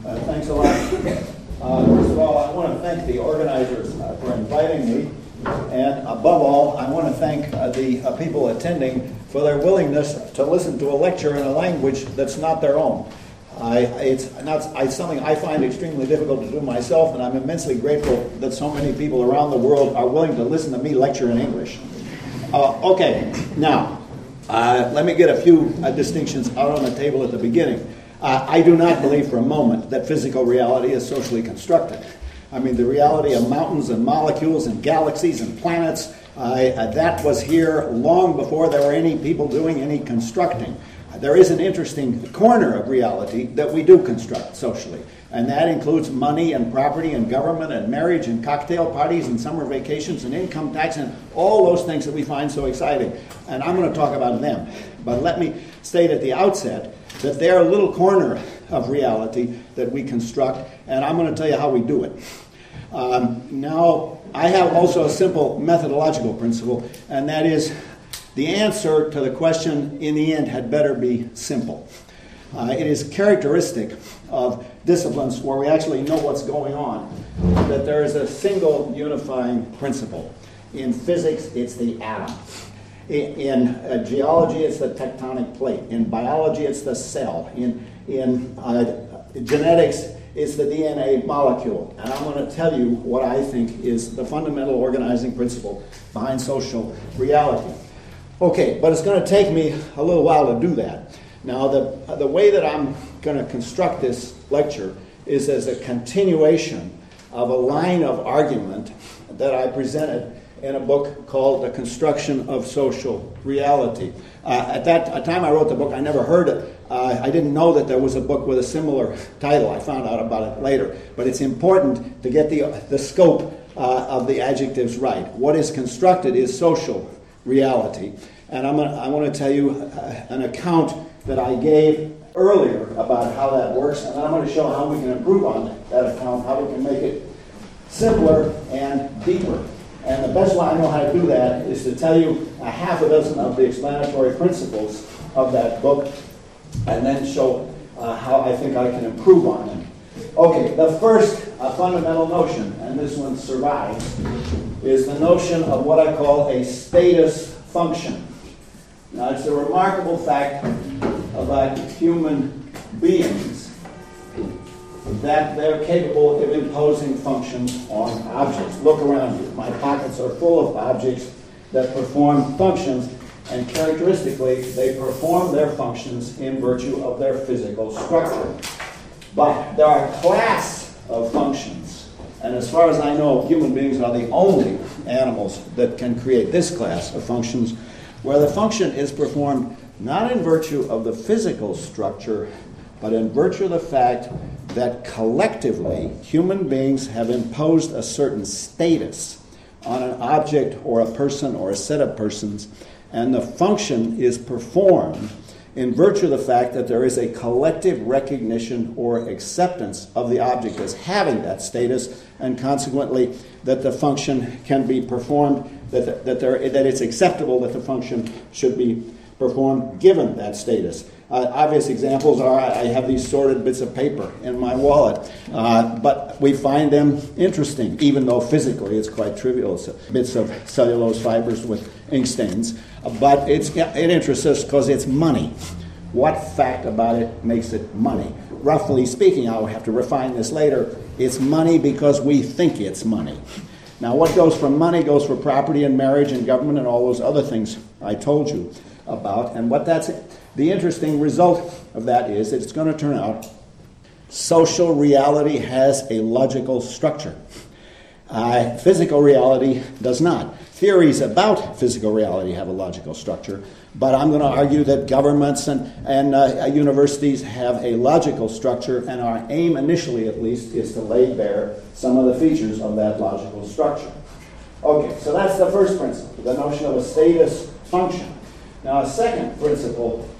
Thanks a lot. First of all, I want to thank the organizers for inviting me. And above all, I want to thank the people attending for their willingness to listen to a lecture in a language that's not their own. It's something I find extremely difficult to do myself, and I'm immensely grateful that so many people around the world are willing to listen to me lecture in English. Okay, now, let me get a few distinctions out on the table at the beginning. I do not believe for a moment that physical reality is socially constructed. I mean, the reality of mountains and molecules and galaxies and planets, that was here long before there were any people doing any constructing. There is an interesting corner of reality that we do construct socially, and that includes money and property and government and marriage and cocktail parties and summer vacations and income tax and all those things that we find so exciting. And I'm going to talk about them. But let me state at the outset that they're a little corner of reality that we construct, and I'm going to tell you how we do it. Now, I have also a simple methodological principle, and that is the answer to the question in the end had better be simple. It is characteristic of disciplines where we actually know what's going on, that there is a single unifying principle. In physics, it's the atom. In geology, it's the tectonic plate. In biology, it's the cell. In genetics, it's the DNA molecule. And I'm going to tell you what I think is the fundamental organizing principle behind social reality. Okay, but it's going to take me a little while to do that. Now, the way that I'm going to construct this lecture is as a continuation of a line of argument that I presented in a book called The Construction of Social Reality. At the time I wrote the book, I never heard it. I didn't know that there was a book with a similar title. I found out about it later. But it's important to get the scope of the adjectives right. What is constructed is social reality. And I want to tell you an account that I gave earlier about how that works, and then I'm going to show how we can improve on that account, how we can make it simpler and deeper. And the best way I know how to do that is to tell you a half a dozen of the explanatory principles of that book, and then show how I think I can improve on them. Okay, the first fundamental notion, and this one survives, is the notion of what I call a status function. Now, it's a remarkable fact about human beings that they're capable of imposing functions on objects. Look around you. My pockets are full of objects that perform functions, and characteristically, they perform their functions in virtue of their physical structure. But there are a class of functions, and as far as I know, human beings are the only animals that can create this class of functions, where the function is performed not in virtue of the physical structure, but in virtue of the fact that collectively human beings have imposed a certain status on an object or a person or a set of persons, and the function is performed in virtue of the fact that there is a collective recognition or acceptance of the object as having that status, and consequently that the function can be performed, that it's acceptable that the function should be performed given that status. Obvious examples are I have these sorted bits of paper in my wallet, but we find them interesting, even though physically it's quite trivial. It's bits of cellulose fibers with ink stains, but it interests us because it's money. What fact about it makes it money? Roughly speaking, I'll have to refine this later, it's money because we think it's money. Now, what goes for money goes for property and marriage and government and all those other things I told you about. And the interesting result of that is that it's going to turn out social reality has a logical structure. Physical reality does not. Theories about physical reality have a logical structure, but I'm going to argue that governments and universities have a logical structure, and our aim initially at least is to lay bare some of the features of that logical structure. Okay, so that's the first principle, the notion of a status function. Now, a second principle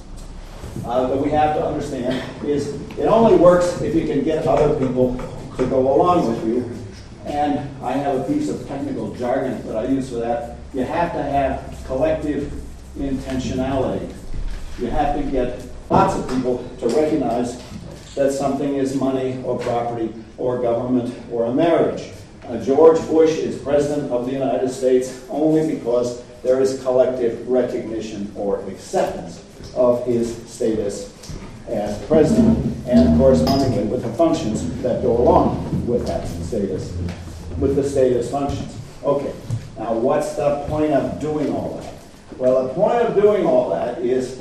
that we have to understand is it only works if you can get other people to go along with you. And I have a piece of technical jargon that I use for that. You have to have collective intentionality. You have to get lots of people to recognize that something is money or property or government or a marriage. George Bush is President of the United States only because there is collective recognition or acceptance of his status as president, and correspondingly with the functions that go along with that status, with the status functions. Okay, now what's the point of doing all that? Well, the point of doing all that is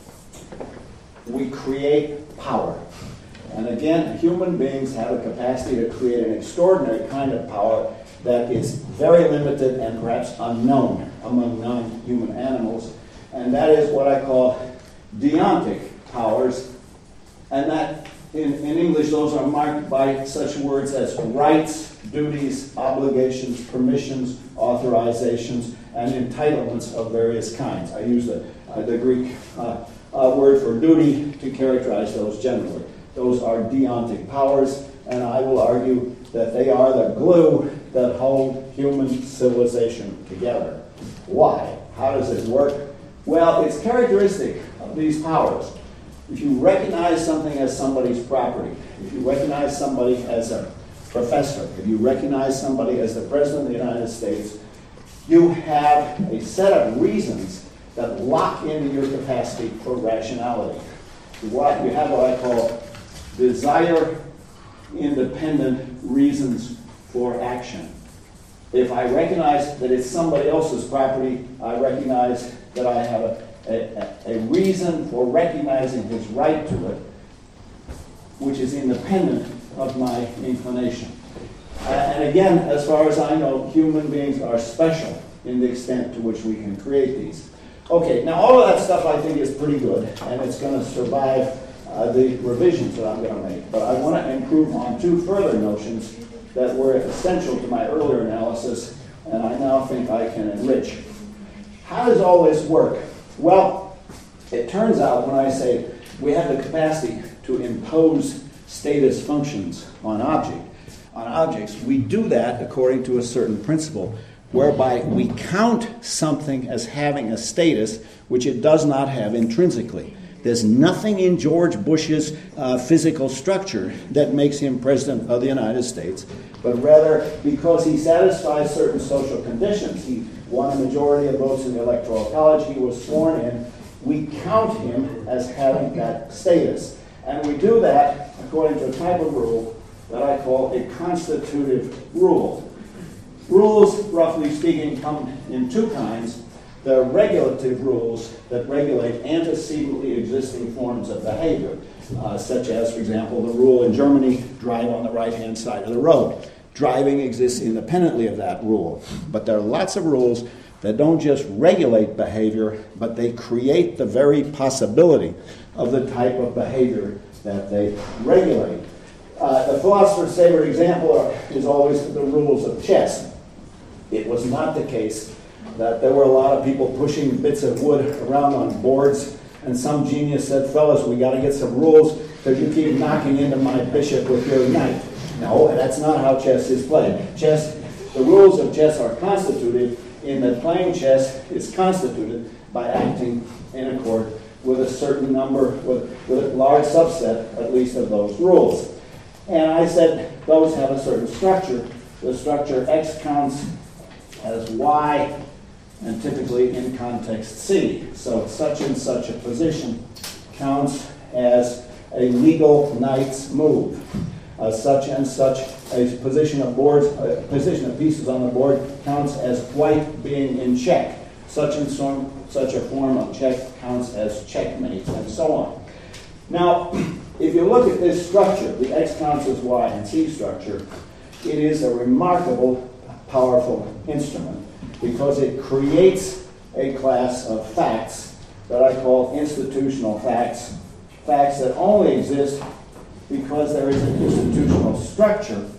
we create power. And again, human beings have a capacity to create an extraordinary kind of power that is very limited and perhaps unknown among non-human animals. And that is what I call deontic powers. And that, in English, those are marked by such words as rights, duties, obligations, permissions, authorizations, and entitlements of various kinds. I use the Greek word for duty to characterize those generally. Those are deontic powers, and I will argue that they are the glue that hold human civilization together. Why? How does it work? Well, it's characteristic of these powers. If you recognize something as somebody's property, if you recognize somebody as a professor, if you recognize somebody as the President of the United States, you have a set of reasons that lock into your capacity for rationality. You have what I call desire-independent reasons for action. If I recognize that it's somebody else's property, I recognize that I have a reason for recognizing his right to it, which is independent of my inclination. And again, as far as I know, human beings are special in the extent to which we can create these. Okay, now all of that stuff I think is pretty good, and it's going to survive the revisions that I'm going to make. But I want to improve on two further notions that were essential to my earlier analysis, and I now think I can enrich. How does all this work? Well, it turns out when I say we have the capacity to impose status functions on objects, we do that according to a certain principle, whereby we count something as having a status which it does not have intrinsically. There's nothing in George Bush's physical structure that makes him President of the United States, but rather because he satisfies certain social conditions. He won a majority of votes in the Electoral College, he was sworn in, we count him as having that status. And we do that according to a type of rule that I call a constitutive rule. Rules, roughly speaking, come in two kinds. There are regulative rules that regulate antecedently existing forms of behavior, such as, for example, the rule in Germany, drive on the right-hand side of the road. Driving exists independently of that rule. But there are lots of rules that don't just regulate behavior, but they create the very possibility of the type of behavior that they regulate. The philosopher's favorite example is always the rules of chess. It was not the case that there were a lot of people pushing bits of wood around on boards, and some genius said, fellas, we got to get some rules because you keep knocking into my bishop with your knight. No, that's not how chess is played. The rules of chess are constituted in that playing chess is constituted by acting in accord with a certain number, with a large subset, at least, of those rules. And I said those have a certain structure. The structure X counts as Y, and typically in context C. So such and such a position counts as a legal knight's move. Such and such a position of position of pieces on the board counts as white being in check. Such a form of check counts as checkmate, and so on. Now, if you look at this structure, the X counts as Y and C structure, it is a remarkable, powerful instrument because it creates a class of facts that I call institutional facts, facts that only exist because there is an institutional structure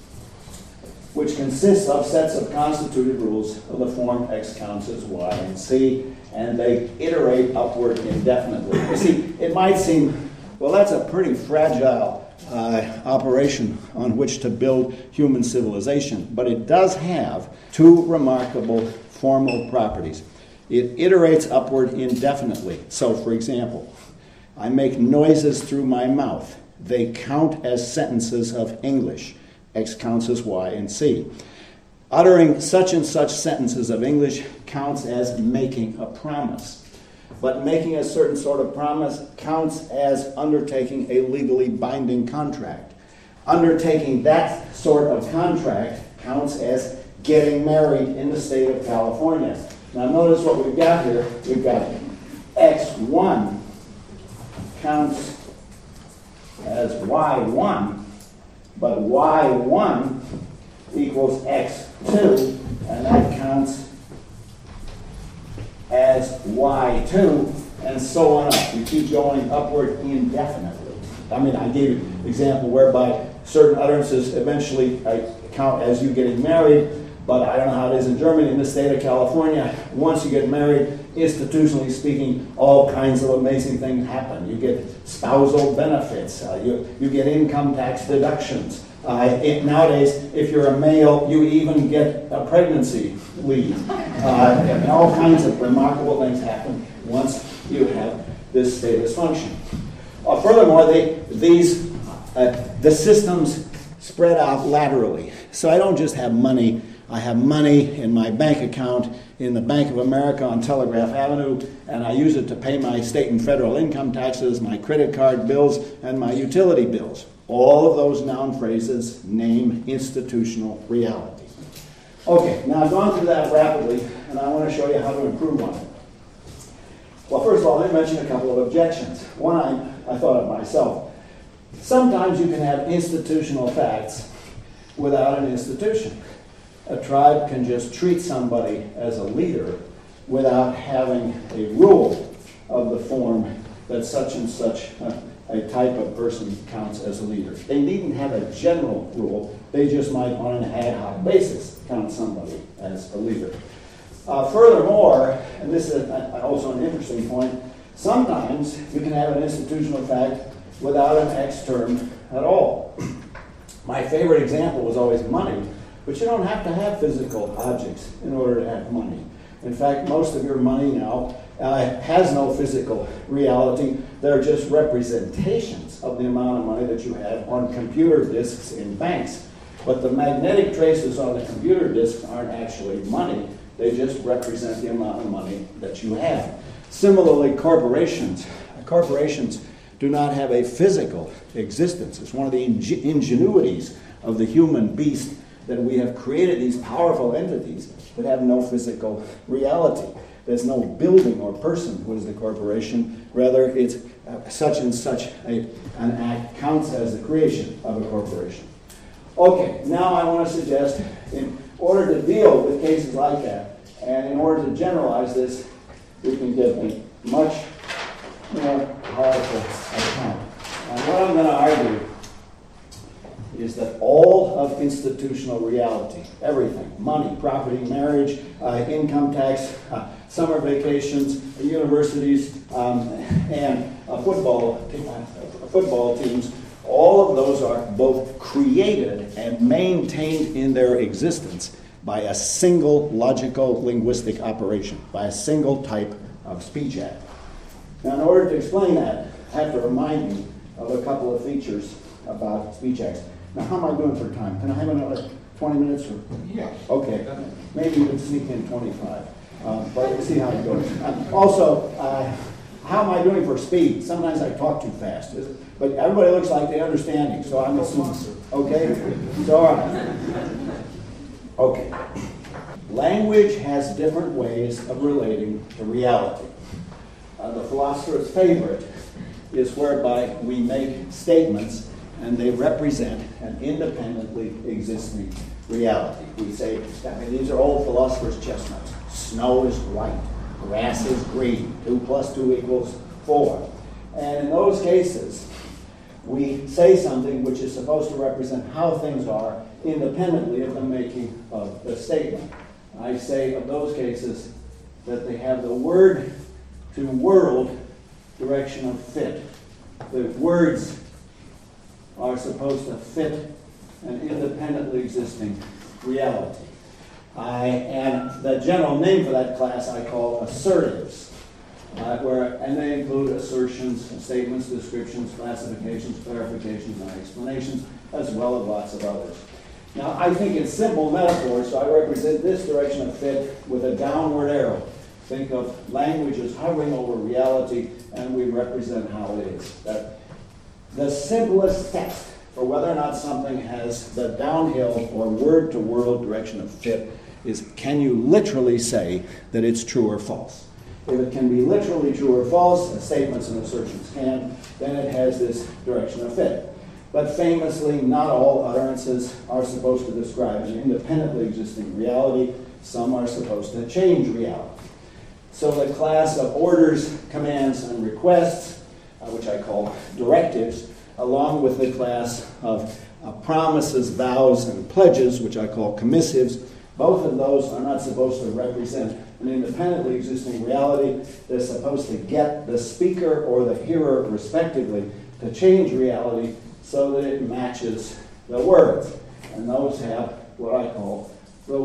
which consists of sets of constituted rules of the form X counts as Y and C, and they iterate upward indefinitely. You see, it might seem, well, that's a pretty fragile operation on which to build human civilization, but it does have two remarkable formal properties. It iterates upward indefinitely. So, for example, I make noises through my mouth. They count as sentences of English. X counts as Y and C. Uttering such and such sentences of English counts as making a promise. But making a certain sort of promise counts as undertaking a legally binding contract. Undertaking that sort of contract counts as getting married in the state of California. Now notice what we've got here. We've got X1 counts as Y1, but Y1 equals X2, and that counts as Y2, and so on up. You keep going upward indefinitely. I mean, I gave you an example whereby certain utterances eventually count as you getting married, but I don't know how it is in Germany. In the state of California, once you get married, institutionally speaking, all kinds of amazing things happen. You get spousal benefits. You get income tax deductions. Nowadays, if you're a male, you even get a pregnancy leave. And all kinds of remarkable things happen once you have this status function. Furthermore, the systems spread out laterally. So I don't just have money. I have money in my bank account in the Bank of America on Telegraph Avenue, and I use it to pay my state and federal income taxes, my credit card bills, and my utility bills. All of those noun phrases name institutional reality. Okay, now I've gone through that rapidly, and I want to show you how to improve on it. Well, first of all, let me mention a couple of objections. One I thought of myself. Sometimes you can have institutional facts without an institution. A tribe can just treat somebody as a leader without having a rule of the form that such and such a type of person counts as a leader. They needn't have a general rule. They just might, on an ad hoc basis, count somebody as a leader. Furthermore, and this is also an interesting point, sometimes you can have an institutional fact without an X term at all. My favorite example was always money, but you don't have to have physical objects in order to have money. In fact, most of your money now has no physical reality. They're just representations of the amount of money that you have on computer disks in banks. But the magnetic traces on the computer disk aren't actually money. They just represent the amount of money that you have. Similarly, corporations do not have a physical existence. It's one of the ingenuities of the human beast that we have created these powerful entities that have no physical reality. There's no building or person who is the corporation. Rather, it's such and such an act counts as the creation of a corporation. Okay, now I want to suggest, in order to deal with cases like that, and in order to generalize this, we can give a much more powerful account. And what I'm going to argue is that all of institutional reality, everything, money, property, marriage, income tax, summer vacations, universities, and football teams, all of those are both created and maintained in their existence by a single logical linguistic operation, by a single type of speech act. Now, in order to explain that, I have to remind you of a couple of features about speech acts. Now, how am I doing for time? Can I have another 20 minutes? Or? Yeah. Okay. Maybe you can sneak in 25. But we'll see how it goes. Also, how am I doing for speed? Sometimes I talk too fast. But everybody looks like they understand me, so I'm assuming. Okay? So, all right. Okay. Language has different ways of relating to reality. The philosopher's favorite is whereby we make statements and they represent an independently existing reality. We say, I mean, these are old philosophers' chestnuts. Snow is white, grass is green, 2 + 2 = 4. And in those cases, we say something which is supposed to represent how things are independently of the making of the statement. I say of those cases that they have the word to world direction of fit. The words are supposed to fit an independently existing reality. And the general name for that class I call assertives. and they include assertions, statements, descriptions, classifications, clarifications, and explanations, as well as lots of others. Now, I think in simple metaphors, so I represent this direction of fit with a downward arrow. Think of language as hovering over reality, and we represent how it is. That the simplest test for whether or not something has the downhill or word-to-world direction of fit is, can you literally say that it's true or false? If it can be literally true or false, as statements and assertions can, then it has this direction of fit. But famously, not all utterances are supposed to describe an independently existing reality. Some are supposed to change reality. So the class of orders, commands, and requests, which I call directives, along with the class of promises, vows, and pledges, which I call commissives, both of those are not supposed to represent an independently existing reality. They're supposed to get the speaker or the hearer, respectively, to change reality so that it matches the words. And those have what I call the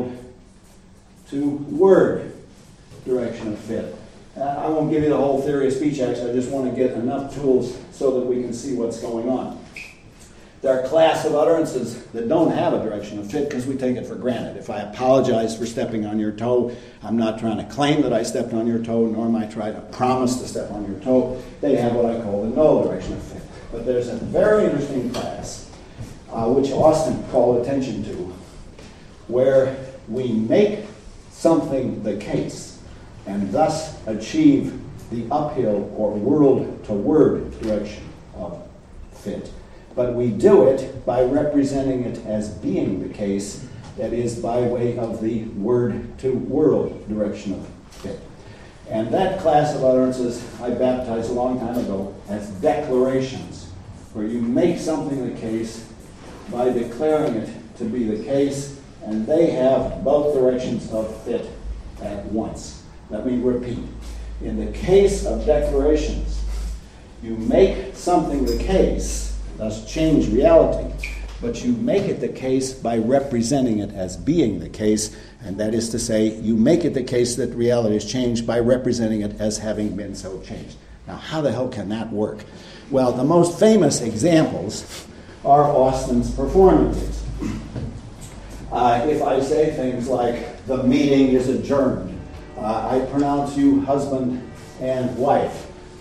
world-to-word direction of fit. I won't give you the whole theory of speech acts. I just want to get enough tools so that we can see what's going on. There are a class of utterances that don't have a direction of fit because we take it for granted. If I apologize for stepping on your toe, I'm not trying to claim that I stepped on your toe, nor am I trying to promise to step on your toe. They have what I call the no direction of fit. But there's a very interesting class, which Austin called attention to, where we make something the case and thus achieve the uphill or world-to-word direction of fit. But we do it by representing it as being the case, that is, by way of the word-to-world direction of fit. And that class of utterances I baptized a long time ago as declarations, where you make something the case by declaring it to be the case, and they have both directions of fit at once. Let me repeat. In the case of declarations, you make something the case, thus change reality, but you make it the case by representing it as being the case, and that is to say, you make it the case that reality is changed by representing it as having been so changed. Now, how the hell can that work? Well, the most famous examples are Austin's performances. If I say things like, the meeting is adjourned, I pronounce you husband and wife,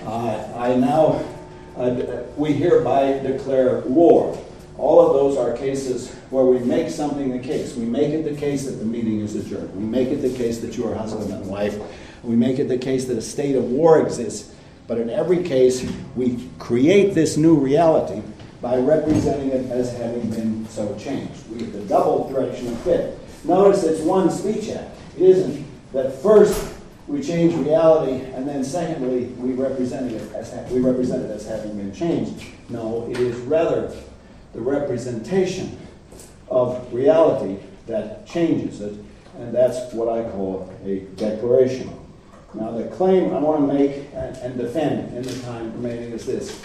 we hereby declare war. All of those are cases where we make something the case. We make it the case that the meeting is adjourned. We make it the case that you are husband and wife. We make it the case that a state of war exists. But in every case, we create this new reality by representing it as having been so changed. We get the double direction of fit. Notice it's one speech act. It isn't that first we change reality, and then secondly, we represent it as having been changed. No, it is rather the representation of reality that changes it, and that's what I call a declaration. Now, the claim I want to make and defend in the time remaining is this.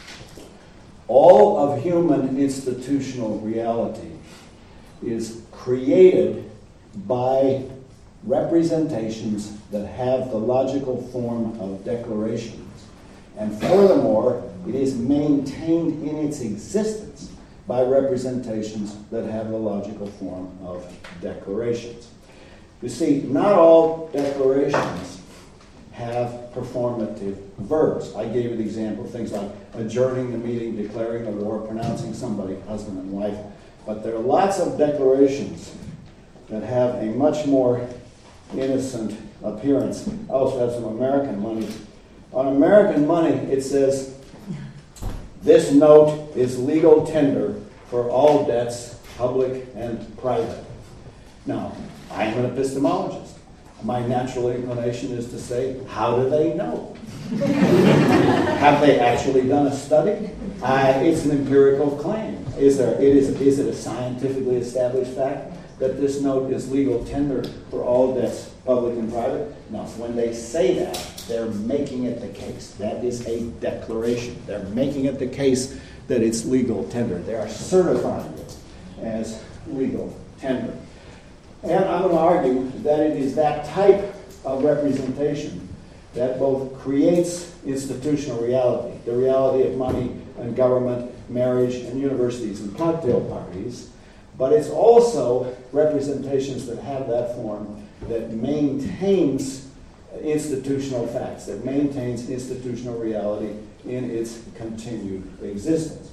All of human institutional reality is created by representations that have the logical form of declarations. And furthermore, it is maintained in its existence by representations that have the logical form of declarations. You see, not all declarations have performative verbs. I gave you the example of things like adjourning the meeting, declaring a war, pronouncing somebody husband and wife. But there are lots of declarations that have a much more innocent appearance. I also have some American money. On American money, it says, this note is legal tender for all debts, public and private. Now, I'm an epistemologist. My natural inclination is to say, how do they know? Have they actually done a study? It's an empirical claim. Is it a scientifically established fact that this note is legal tender for all debts, public and private? No. When they say that, they're making it the case. That is a declaration. They're making it the case that it's legal tender. They are certifying it as legal tender. And I'm going to argue that it is that type of representation that both creates institutional reality, the reality of money and government, marriage and universities and cocktail parties, but it's also representations that have that form that maintains institutional facts, that maintains institutional reality in its continued existence.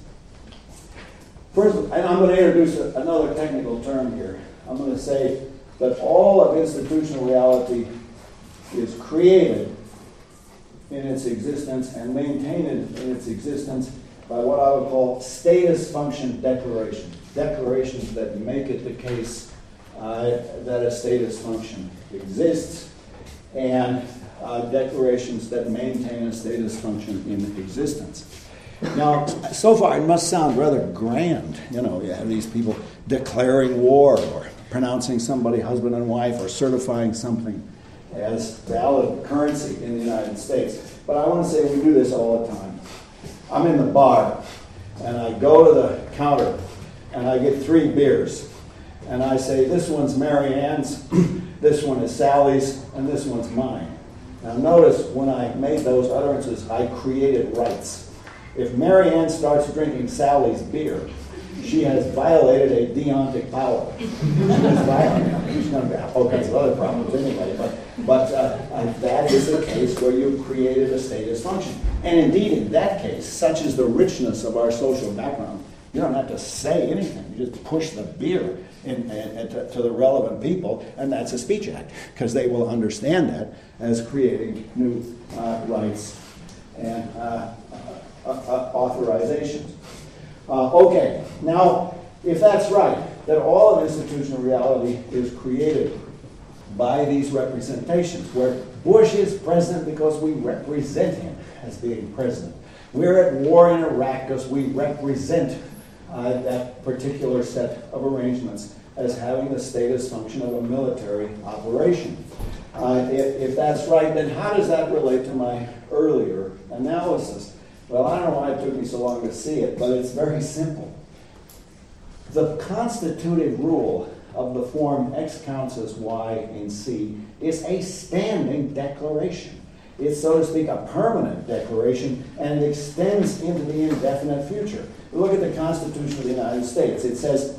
First, and I'm going to introduce another technical term here. I'm going to say that all of institutional reality is created in its existence and maintained in its existence by what I would call status function declarations. Declarations that make it the case that a status function exists, and declarations that maintain a status function in existence. Now, so far it must sound rather grand. You know, you have these people declaring war or pronouncing somebody husband and wife or certifying something as valid currency in the United States. But I want to say we do this all the time. I'm in the bar, and I go to the counter, and I get 3 beers. And I say, this one's Mary Ann's, this one is Sally's, and this one's mine. Now notice when I made those utterances, I created rights. If Mary Ann starts drinking Sally's beer, she has violated a deontic power. She's going to have all kinds of other problems anyway, but that is the case where you've created a status function. And indeed, in that case, such is the richness of our social background, you don't have to say anything. You just push the beer to the relevant people, and that's a speech act, because they will understand that as creating new rights and authorizations. Okay, now, if that's right, that all of institutional reality is created by these representations, where Bush is president because we represent him as being president. We're at war in Iraq because we represent that particular set of arrangements as having the status function of a military operation. If that's right, then how does that relate to my earlier analysis? Well, I don't know why it took me so long to see it, but it's very simple. The constitutive rule of the form X counts as Y in C is a standing declaration. It's, so to speak, a permanent declaration, and it extends into the indefinite future. Look at the Constitution of the United States. It says,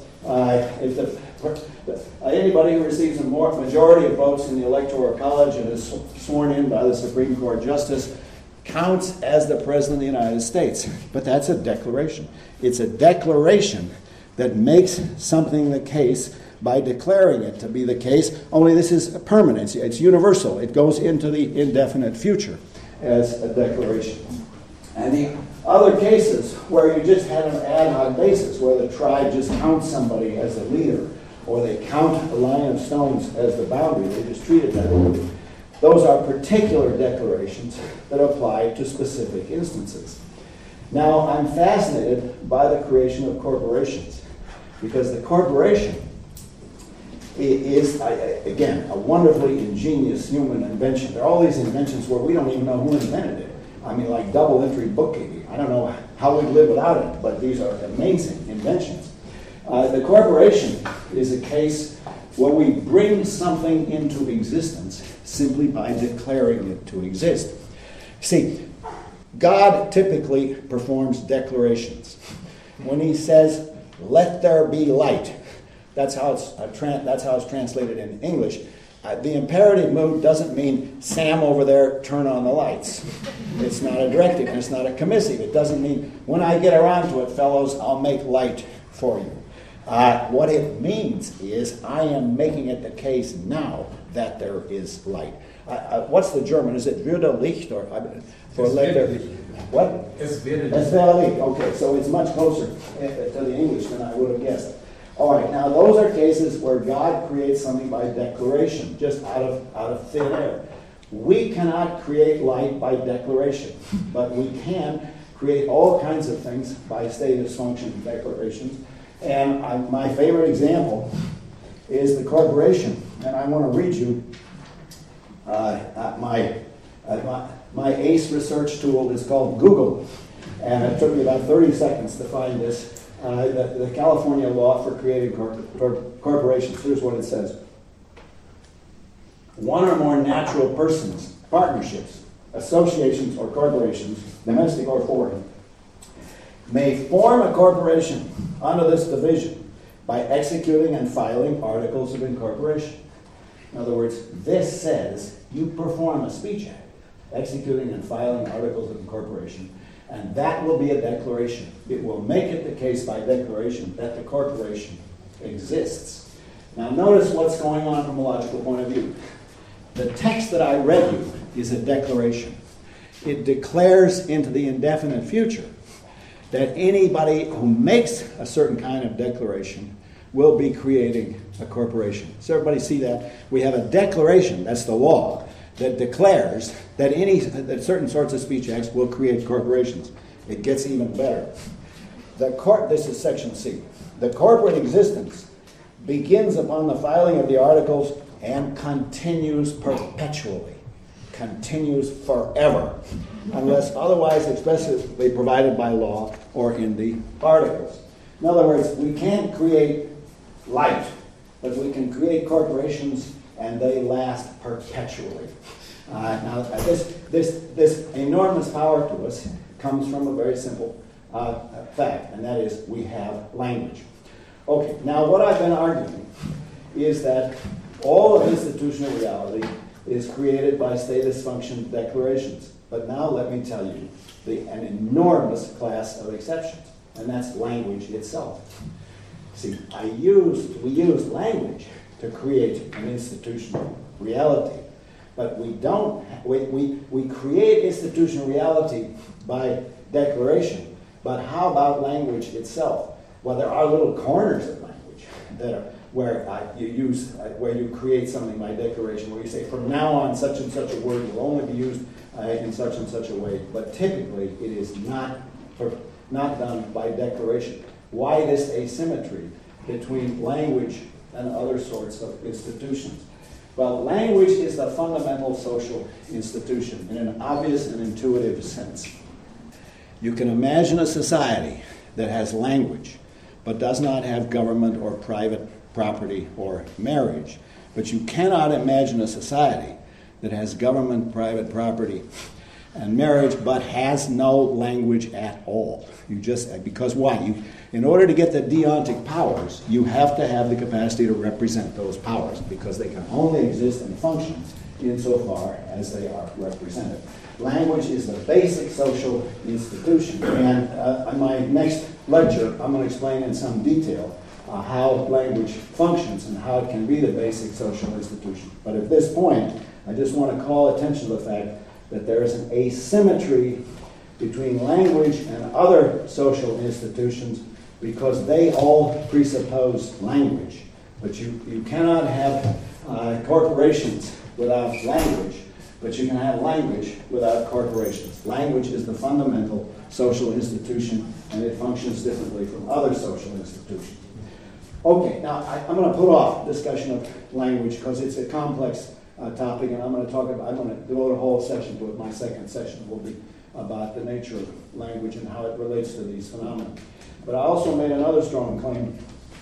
anybody who receives a majority of votes in the Electoral College and is sworn in by the Supreme Court Justice counts as the President of the United States. But that's a declaration. It's a declaration that makes something the case by declaring it to be the case, only this is permanent. It's universal. It goes into the indefinite future as a declaration. And the other cases where you just had an ad hoc basis, where the tribe just counts somebody as a leader, or they count a line of stones as the boundary, they just treat it that way. Those are particular declarations that apply to specific instances. Now, I'm fascinated by the creation of corporations, because the corporation is, again, a wonderfully ingenious human invention. There are all these inventions where we don't even know who invented it. I mean, like double-entry bookkeeping. I don't know how we'd live without it, but these are amazing inventions. The corporation is a case where we bring something into existence simply by declaring it to exist. See, God typically performs declarations. When he says, "Let there be light," that's how it's translated in English. The imperative mood doesn't mean, "Sam over there, turn on the lights." It's not a directive, and it's not a commissive. It doesn't mean, "When I get around to it, fellows, I'll make light for you." What it means is, I am making it the case now that there is light. What's the German? Is it "würde Licht" or let there be? What? Es wäre Licht. Okay, so it's much closer to the English than I would have guessed. All right, now those are cases where God creates something by declaration, just out of thin air. We cannot create light by declaration, but we can create all kinds of things by status function declarations. And my favorite example is the corporation. And I want to read you my ACE research tool is called Google. And it took me about 30 seconds to find this. The California law for creating corporations. Here's what it says. One or more natural persons, partnerships, associations or corporations, domestic or foreign, may form a corporation under this division by executing and filing articles of incorporation. In other words, this says you perform a speech act, executing and filing articles of incorporation, and that will be a declaration. It will make it the case by declaration that the corporation exists. Now notice what's going on from a logical point of view. The text that I read you is a declaration. It declares into the indefinite future that anybody who makes a certain kind of declaration will be creating a corporation. Does everybody see that? We have a declaration, that's the law, that declares that that certain sorts of speech acts will create corporations. It gets even better. This is section C. The corporate existence begins upon the filing of the articles and continues perpetually. Continues forever, unless otherwise expressly provided by law or in the articles. In other words, we can't create light, but we can create corporations, and they last perpetually. Now, this enormous power to us comes from a very simple fact, and that is we have language. Okay, now what I've been arguing is that all of institutional reality is created by status function declarations. But now let me tell you an enormous class of exceptions, and that's language itself. See, we used language to create an institutional reality, but we create institutional reality by declaration, but how about language itself? Well, there are little corners of language that are where you create something by declaration, where you say, from now on, such and such a word will only be used in such and such a way. But typically, it is not done by declaration. Why this asymmetry between language and other sorts of institutions? Well, language is the fundamental social institution in an obvious and intuitive sense. You can imagine a society that has language, but does not have government or private property or marriage. But you cannot imagine a society that has government, private property, and marriage, but has no language at all. Because why? In order to get the deontic powers, you have to have the capacity to represent those powers, because they can only exist and function insofar as they are represented. Language is the basic social institution, and in my next lecture, I'm going to explain in some detail how language functions and how it can be the basic social institution. But at this point, I just want to call attention to the fact that there is an asymmetry between language and other social institutions, because they all presuppose language. But you cannot have corporations without language, but you can have language without corporations. Language is the fundamental social institution, and it functions differently from other social institutions. Okay, now I'm going to put off discussion of language because it's a complex topic, and I'm going to devote a whole session to it. My second session will be about the nature of language and how it relates to these phenomena. But I also made another strong claim.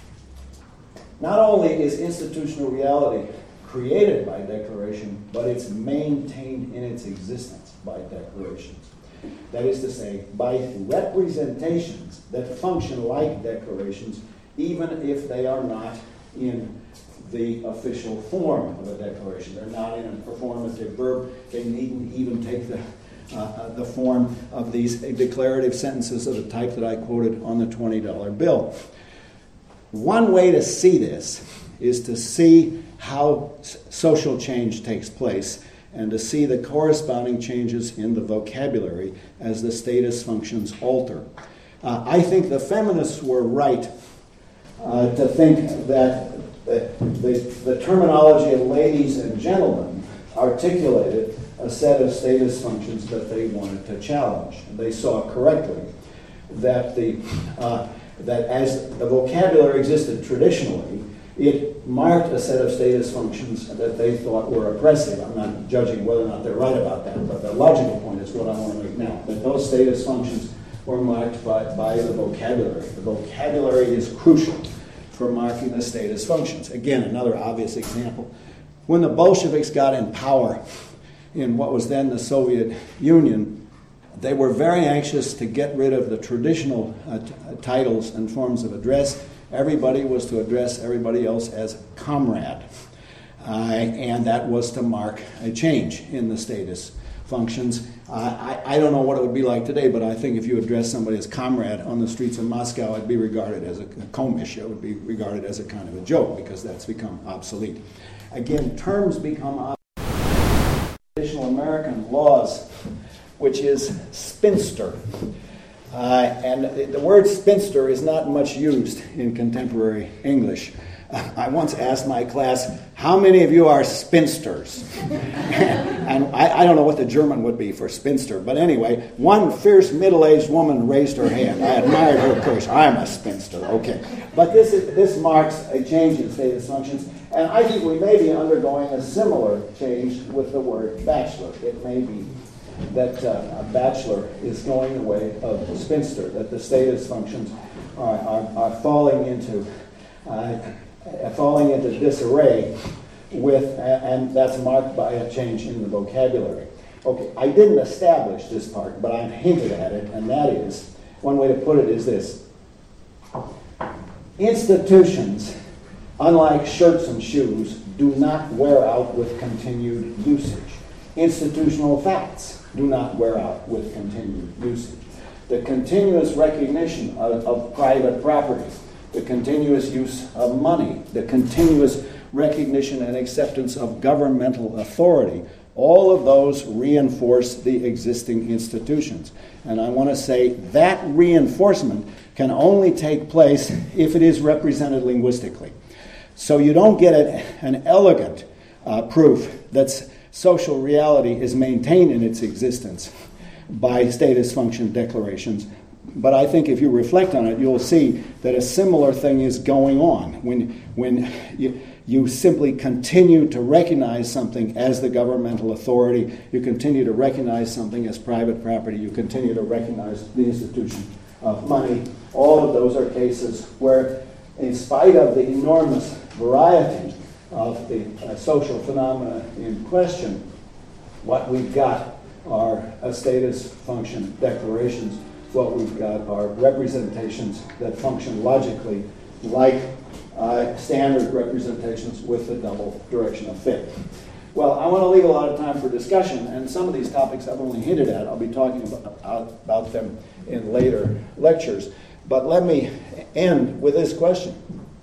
Not only is institutional reality created by declaration, but it's maintained in its existence by declarations. That is to say, by representations that function like declarations, even if they are not in the official form of a declaration. They're not in a performative verb. They needn't even take the form of these declarative sentences of the type that I quoted on the $20 bill. One way to see this is to see how social change takes place and to see the corresponding changes in the vocabulary as the status functions alter. I think the feminists were right to think that the terminology of ladies and gentlemen articulated a set of status functions that they wanted to challenge. And they saw correctly that that as the vocabulary existed traditionally, it marked a set of status functions that they thought were oppressive. I'm not judging whether or not they're right about that, but the logical point is what I want to make now, that those status functions were marked by the vocabulary. The vocabulary is crucial for marking the status functions. Again, another obvious example. When the Bolsheviks got in power, in what was then the Soviet Union, they were very anxious to get rid of the traditional titles and forms of address. Everybody was to address everybody else as comrade. And that was to mark a change in the status functions. I don't know what it would be like today, but I think if you address somebody as comrade on the streets of Moscow, it'd be regarded as a komish. It would be regarded as a kind of a joke because that's become obsolete. Again, terms become obsolete. Traditional American laws, which is spinster. And the word spinster is not much used in contemporary English. I once asked my class, how many of you are spinsters? And I don't know what the German would be for spinster, but anyway, one fierce middle-aged woman raised her hand. I admired her courage. I'm a spinster, okay. But this marks a change in status functions, and I think we may be undergoing a similar change with the word bachelor. It may be that a bachelor is going the way of a spinster, that the status functions are falling into disarray and that's marked by a change in the vocabulary. Okay, I didn't establish this part, but I've hinted at it, and that is, one way to put it is this. Institutions, unlike shirts and shoes, do not wear out with continued usage. Institutional facts do not wear out with continued usage. The continuous recognition of private property, the continuous use of money, the continuous recognition and acceptance of governmental authority, all of those reinforce the existing institutions. And I want to say that reinforcement can only take place if it is represented linguistically. So you don't get an elegant proof that social reality is maintained in its existence by status function declarations. But I think if you reflect on it, you'll see that a similar thing is going on. When you simply continue to recognize something as the governmental authority, you continue to recognize something as private property, you continue to recognize the institution of money. All of those are cases where, in spite of the enormous variety of the social phenomena in question, what we've got are status function declarations. What we've got are representations that function logically like standard representations with the double direction of fit. Well, I want to leave a lot of time for discussion, and some of these topics I've only hinted at. I'll be talking about them in later lectures. But let me end with this question.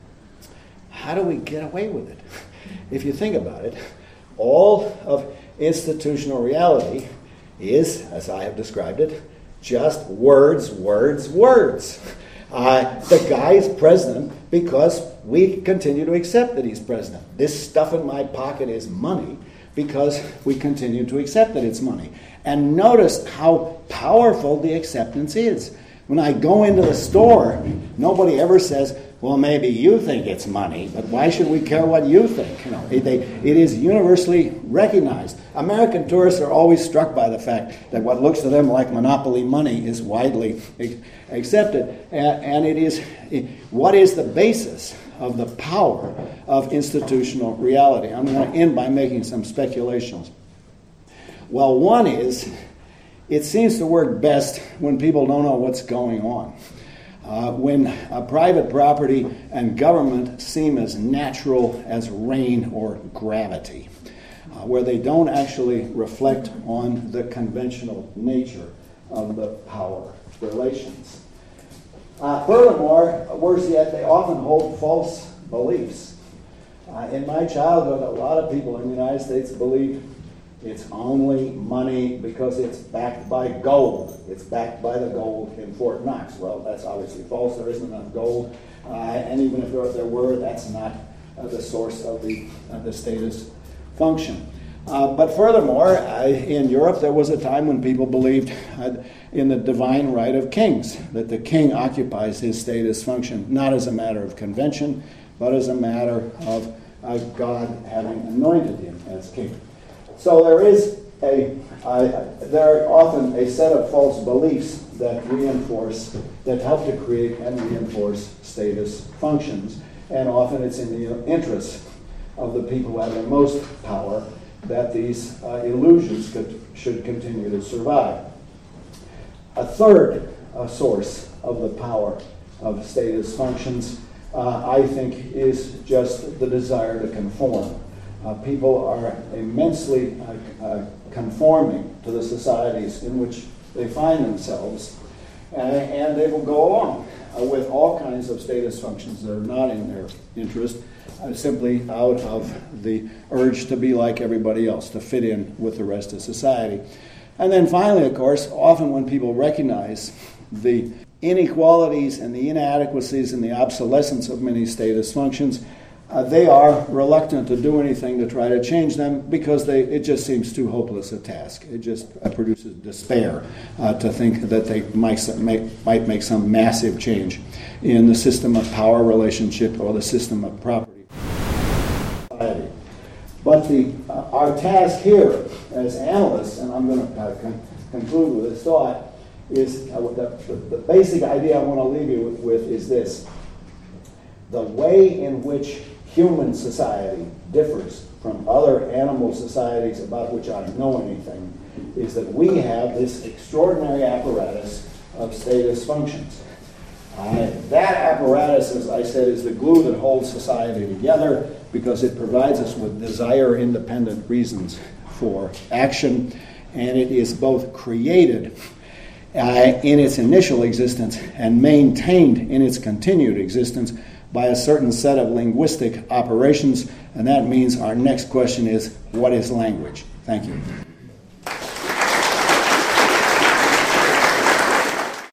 How do we get away with it? If you think about it, all of institutional reality is, as I have described it, just words, words, words. The guy is president because we continue to accept that he's president. This stuff in my pocket is money because we continue to accept that it's money. And notice how powerful the acceptance is. When I go into the store, nobody ever says, well, maybe you think it's money, but why should we care what you think? You know, it is universally recognized. American tourists are always struck by the fact that what looks to them like monopoly money is widely accepted. And what is the basis of the power of institutional reality? I'm going to end by making some speculations. Well, one is, it seems to work best when people don't know what's going on. When private property and government seem as natural as rain or gravity, where they don't actually reflect on the conventional nature of the power relations. Furthermore, worse yet, they often hold false beliefs. In my childhood, a lot of people in the United States believed it's only money because it's backed by gold. It's backed by the gold in Fort Knox. Well, that's obviously false. There isn't enough gold. And even if there were, that's not the source of the status function. But furthermore, in Europe, there was a time when people believed in the divine right of kings, that the king occupies his status function not as a matter of convention, but as a matter of God having anointed him as king. So there are often a set of false beliefs that help to create and reinforce status functions. And often it's in the interest of the people who have the most power that these illusions should continue to survive. A third source of the power of status functions, I think, is just the desire to conform. People are immensely conforming to the societies in which they find themselves, and they will go along with all kinds of status functions that are not in their interest, simply out of the urge to be like everybody else, to fit in with the rest of society. And then finally, of course, often when people recognize the inequalities and the inadequacies and the obsolescence of many status functions, they are reluctant to do anything to try to change them because it just seems too hopeless a task. It just produces despair to think that they might make some massive change in the system of power relationship or the system of property. But our task here as analysts, and I'm going to conclude with this thought, is the basic idea I want to leave you with is this. The way in which human society differs from other animal societies about which I know anything is that we have this extraordinary apparatus of status functions. That apparatus, as I said, is the glue that holds society together because it provides us with desire-independent reasons for action, and it is both created in its initial existence and maintained in its continued existence by a certain set of linguistic operations, and that means our next question is, what is language? Thank you.